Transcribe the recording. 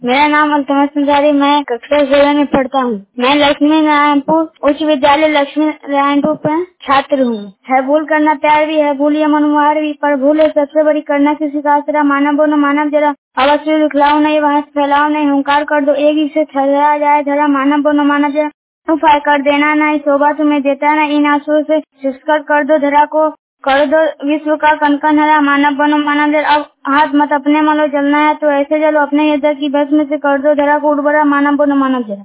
मेरा नाम अल्तमस संसारी, मैं कक्षा 16 में पढ़ता हूँ। मैं लक्ष्मी नारायणपुर उच्च विद्यालय लक्ष्मी नारायणपुर में छात्र हूँ। है भूल करना प्यार भी है, भूल या मनुहार भी, पर भूल है सबसे बड़ी करना किसी का आसरा। मानव बोलो मानव जरा, अवश्य दिखलाओ नहीं, वहां से फैलाओ नहीं, हुंकार कर दो एक ही से ठहरा जाए धरा। मानव बोलो मानव जरा, उपाय कर देना नहीं, शोभा तुम्हें देता ना, इन आंसुओं से शुष्कर कर दो धरा को, कर दो विश्व का कनकन हरा। मानव बनो मानव जरा, अब हाथ मत अपने मलो, जलना है तो ऐसे जलो अपने हृदय की भस्म से, कर दो धरा को उर्वरा। मानव बनो मानव जरा।